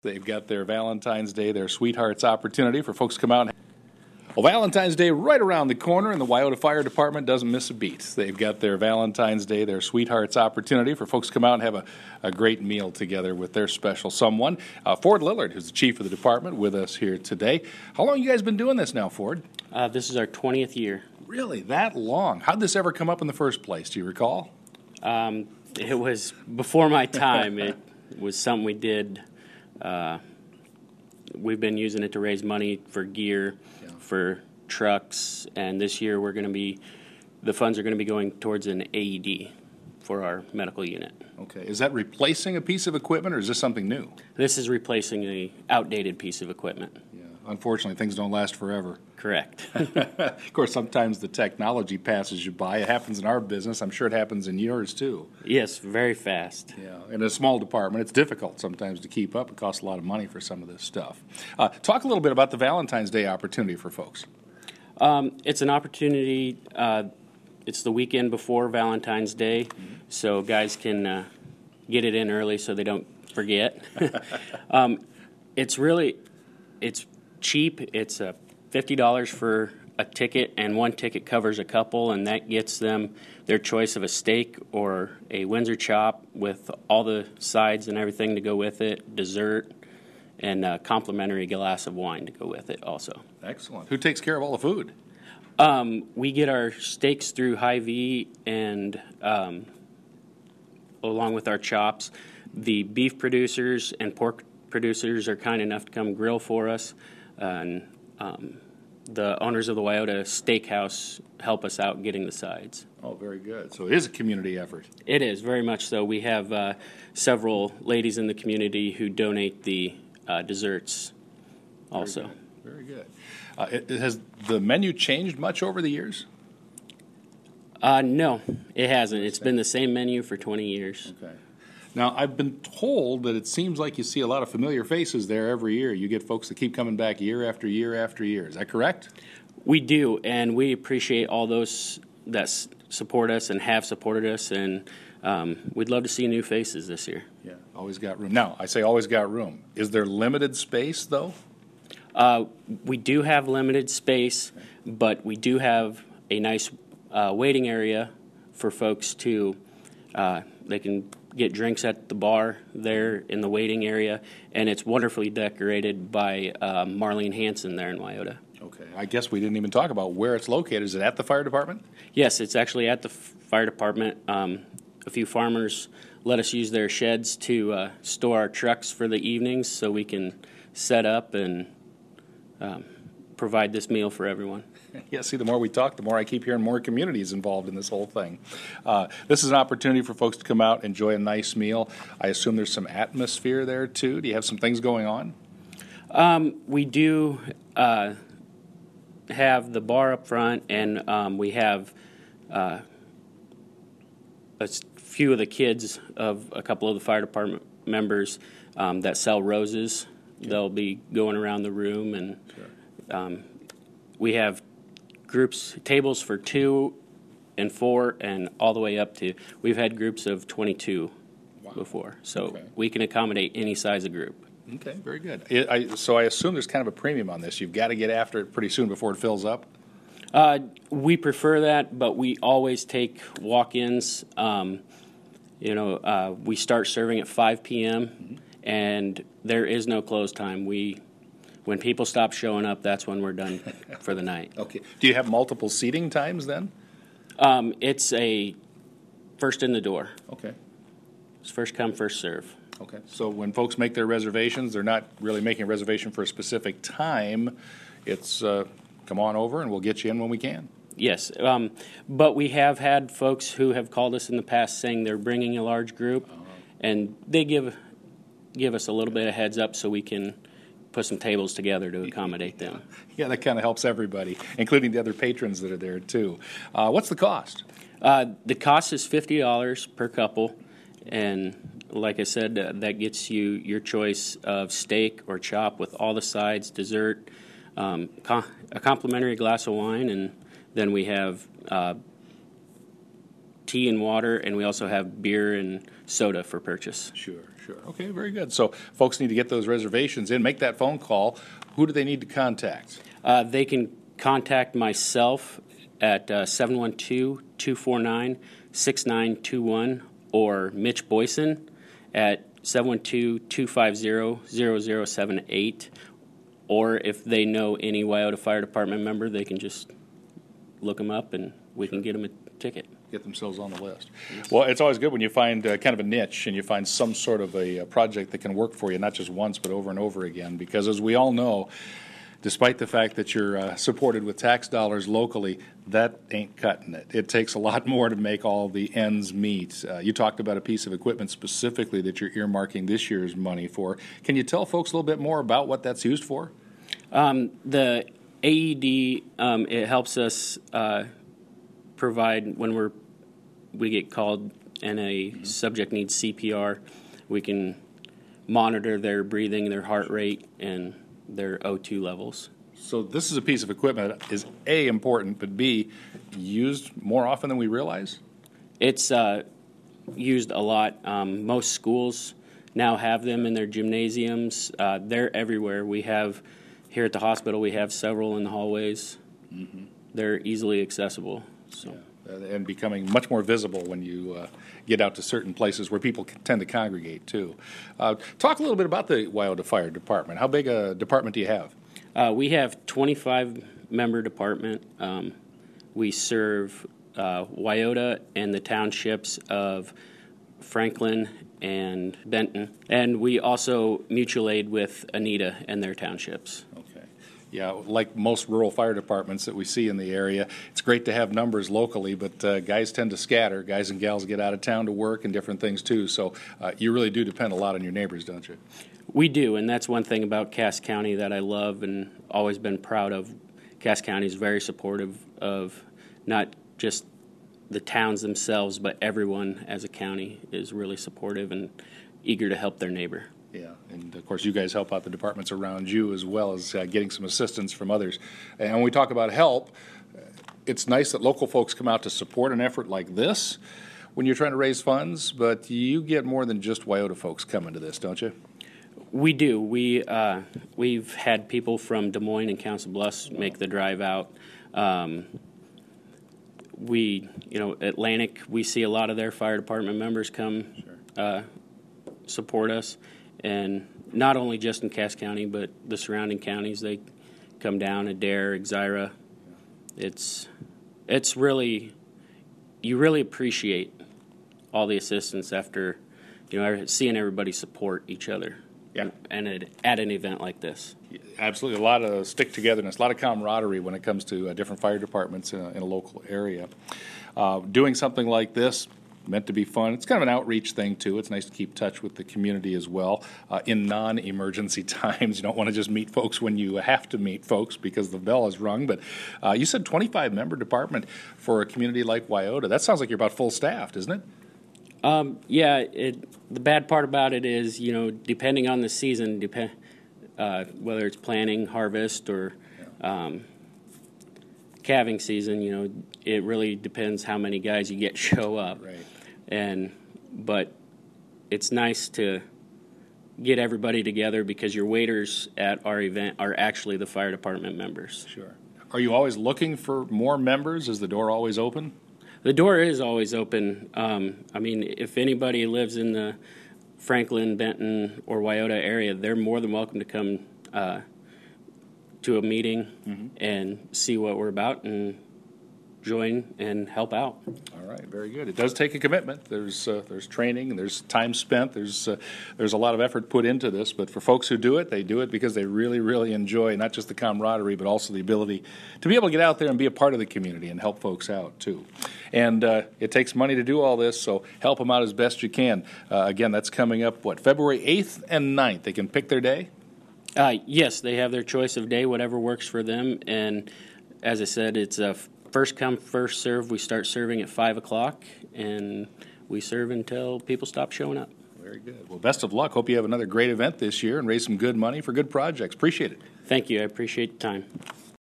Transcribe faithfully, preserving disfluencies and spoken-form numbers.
They've got their Valentine's Day, their Sweethearts opportunity for folks to come out. Well, Valentine's Day right around the corner, and the Wyoto Fire Department doesn't miss a beat. They've got their Valentine's Day, their Sweethearts opportunity for folks to come out and have a, a great meal together with their special someone. Uh, Ford Lillard, who's the chief of the department, with us here today. How long have you guys been doing this now, Ford? Uh, this is our twentieth year. Really? That long? How did this ever come up in the first place? Do you recall? Um, it was before my time. It was something we did. Uh, we've been using it to raise money for gear, yeah. for trucks, and this year we're going to be, the funds are going to be going towards an A E D for our medical unit. Okay. Is that replacing a piece of equipment, or is this something new? This is replacing a outdated piece of equipment. Yeah. Unfortunately, things don't last forever. Correct. Of course, sometimes the technology passes you by. It happens in our business. I'm sure it happens in yours, too. Yes, very fast. Yeah, in a small department, it's difficult sometimes to keep up. It costs a lot of money for some of this stuff. Uh, talk a little bit about the Valentine's Day opportunity for folks. Um, it's an opportunity. Uh, it's the weekend before Valentine's Day, mm-hmm. so guys can uh, get it in early so they don't forget. um, it's really, it's cheap. It's a fifty dollars for a ticket, and one ticket covers a couple, and that gets them their choice of a steak or a Windsor chop with all the sides and everything to go with it, dessert, and a complimentary glass of wine to go with it also. Excellent. Who takes care of all the food? Um, we get our steaks through Hy-Vee, and um, along with our chops. The beef producers and pork producers are kind enough to come grill for us, and um, the owners of the Wyoto Steakhouse help us out getting the sides. Oh, very good. So it is a community effort. It is, very much so. We have uh, several ladies in the community who donate the uh, desserts also. Very good. Very good. Uh, it, it has the menu changed much over the years? Uh, no, it hasn't. It's been the same menu for twenty years. Okay. Now, I've been told that it seems like you see a lot of familiar faces there every year. You get folks that keep coming back year after year after year. Is that correct? We do, and we appreciate all those that s- support us and have supported us, and um, we'd love to see new faces this year. Yeah, always got room. Now, I say always got room. Is there limited space, though? Uh, we do have limited space, okay. but we do have a nice uh, waiting area for folks to, uh, they can get drinks at the bar there in the waiting area, and it's wonderfully decorated by uh, Marlene Hansen there in Wyoto. Okay. I guess we didn't even talk about where it's located. Is it at the fire department? Yes, it's actually at the f- fire department. Um, a few farmers let us use their sheds to uh, store our trucks for the evenings so we can set up and um, provide this meal for everyone. Yeah, see, the more we talk, the more I keep hearing more communities involved in this whole thing. Uh, this is an opportunity for folks to come out, enjoy a nice meal. I assume there's some atmosphere there, too. Do you have some things going on? Um, we do uh, have the bar up front, and um, we have uh, a few of the kids of a couple of the fire department members um, that sell roses. Yeah. They'll be going around the room, and sure. um, we have groups, tables for two and four and all the way up to, we've had groups of twenty-two wow. before. So okay. we can accommodate any size of group. Okay, very good. I, I, so I assume there's kind of a premium on this. You've got to get after it pretty soon before it fills up? Uh, we prefer that, but we always take walk-ins. Um, you know, uh, we start serving at five p.m., mm-hmm. and there is no close time. We When people stop showing up, that's when we're done for the night. Okay. Do you have multiple seating times then? Um, it's a first in the door. Okay. It's first come, first serve. Okay. So when folks make their reservations, they're not really making a reservation for a specific time. It's uh, come on over and we'll get you in when we can. Yes. Um, but we have had folks who have called us in the past saying they're bringing a large group, uh-huh. and they give give us a little bit of heads up so we can put some tables together to accommodate them. Yeah, that kind of helps everybody, including the other patrons that are there, too. Uh, what's the cost? Uh, the cost is fifty dollars per couple, and like I said, uh, that gets you your choice of steak or chop with all the sides, dessert, um, com- a complimentary glass of wine, and then we have uh, tea and water, and we also have beer and soda for purchase. Sure, sure. Okay, very good. So folks need to get those reservations in, make that phone call. Who do they need to contact? Uh, they can contact myself at uh, seven one two, two four nine, six nine two one or Mitch Boyson at seven one two, two five zero, zero zero seven eight. Or if they know any Wyoto Fire Department member, they can just look them up and we can get them a ticket. Get themselves on the list. Well, it's always good when you find uh, kind of a niche and you find some sort of a, a project that can work for you, not just once, but over and over again. Because as we all know, despite the fact that you're uh, supported with tax dollars locally, that ain't cutting it. It takes a lot more to make all the ends meet. Uh, you talked about a piece of equipment specifically that you're earmarking this year's money for. Can you tell folks a little bit more about what that's used for? Um, the A E D, um, it helps us uh, provide when we're we get called and a mm-hmm. subject needs C P R, we can monitor their breathing, their heart rate, and their O two levels. So this is a piece of equipment that is A, important, but B, used more often than we realize? It's uh, used a lot. Um, most schools now have them in their gymnasiums. Uh, they're everywhere. We have, here at the hospital, we have several in the hallways. Mm-hmm. They're easily accessible. So. Yeah. And becoming much more visible when you uh, get out to certain places where people tend to congregate, too. Uh, talk a little bit about the Wyoto Fire Department. How big a department do you have? Uh, we have twenty-five member department. Um, we serve uh, Wyoto and the townships of Franklin and Benton. And we also mutual aid with Anita and their townships. Yeah, like most rural fire departments that we see in the area, it's great to have numbers locally, but uh, guys tend to scatter. Guys and gals get out of town to work and different things, too. So uh, you really do depend a lot on your neighbors, don't you? We do, and that's one thing about Cass County that I love and always been proud of. Cass County is very supportive of not just the towns themselves, but everyone as a county is really supportive and eager to help their neighbor. Yeah, and of course you guys help out the departments around you as well as uh, getting some assistance from others. And when we talk about help, it's nice that local folks come out to support an effort like this when you're trying to raise funds, but you get more than just Wyoto folks coming to this, don't you? We do. We, uh, we've had people from Des Moines and Council Bluffs make the drive out. Um, we, you know, Atlantic, we see a lot of their fire department members come sure. uh, support us. And not only just in Cass County, but the surrounding counties, they come down, Adair, Exira. It's, it's really, you really appreciate all the assistance after, you know, seeing everybody support each other. Yeah. And at, at an event like this. Absolutely. A lot of stick-togetherness, a lot of camaraderie when it comes to uh, different fire departments in a, in a local area. Uh, doing something like this, meant to be fun. It's kind of an outreach thing, too. It's nice to keep touch with the community as well. Uh, in non-emergency times, you don't want to just meet folks when you have to meet folks because the bell is rung. But uh, you said twenty-five member department for a community like Wyoto. That sounds like you're about full staffed, isn't it? Um, yeah. It, the bad part about it is, you know, depending on the season, depend, uh, whether it's planting, harvest, or um, calving season, you know, it really depends how many guys you get show up. Right. And but it's nice to get everybody together because your waiters at our event are actually the fire department members. Sure. Are you always looking for more members? Is the door always open? The door is always open. Um, I mean, if anybody lives in the Franklin, Benton, or Wyoto area, they're more than welcome to come uh, to a meeting mm-hmm. and see what we're about and join and help out. All right, very good. It does take a commitment. There's uh, there's training, there's time spent, there's uh, there's a lot of effort put into this. But for folks who do it, they do it because they really, really enjoy not just the camaraderie, but also the ability to be able to get out there and be a part of the community and help folks out too. And uh, it takes money to do all this, so help them out as best you can. Uh, again, that's coming up what February eighth and ninth. They can pick their day. Uh, yes, they have their choice of day, whatever works for them. And as I said, it's a first come, first serve. We start serving at five o'clock, and we serve until people stop showing up. Very good. Well, best of luck. Hope you have another great event this year and raise some good money for good projects. Appreciate it. Thank you. I appreciate the time.